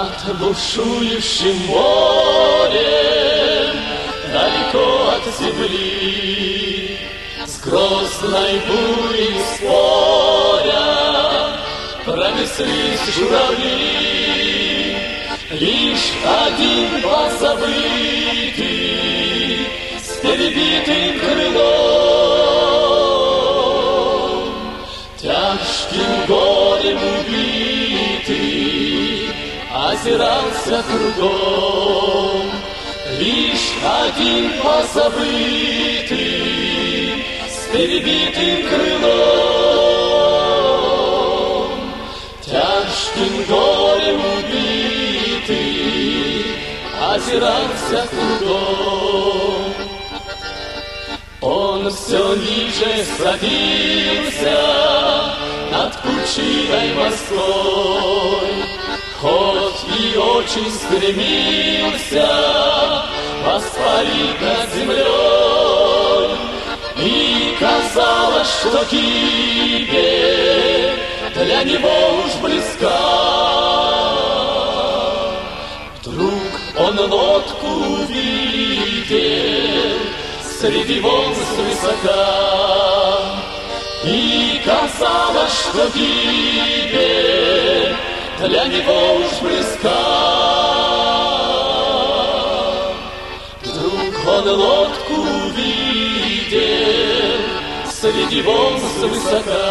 Над бушующим морем, далеко от земли, с грозной бурей споря пронеслись журавли. Лишь один позабытый, с перебитым крылом, тяжким горем убитый, озирался кругом. Лишь один позабытый, с перебитым крылом, тяжким горем убитый, озирался кругом. Он все ниже садился над пучиной морской, хоть и очень стремился воспарить над землей, и казалось, что гибель для него уж близка. Вдруг он лодку увидел среди волн свысока, и казалось, что гибель для него уж близка. Вдруг он лодку увидел среди волн свысока.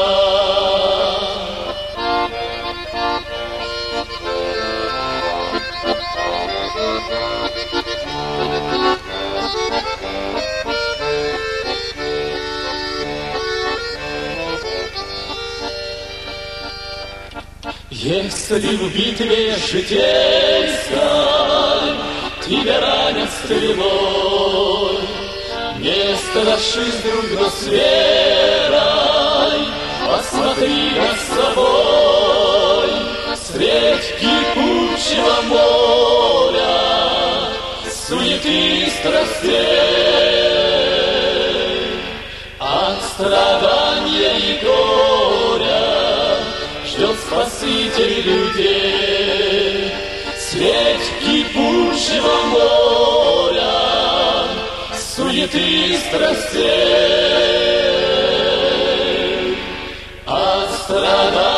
Если в битве житейской тебя ранят стрелой, не страшись, друг, но с верой посмотри над собой. Средь кипучего моря суеты и страстей, от страдания и горя ждет Спаситель людей. Средь кипучего моря суеты и страстей, от страдания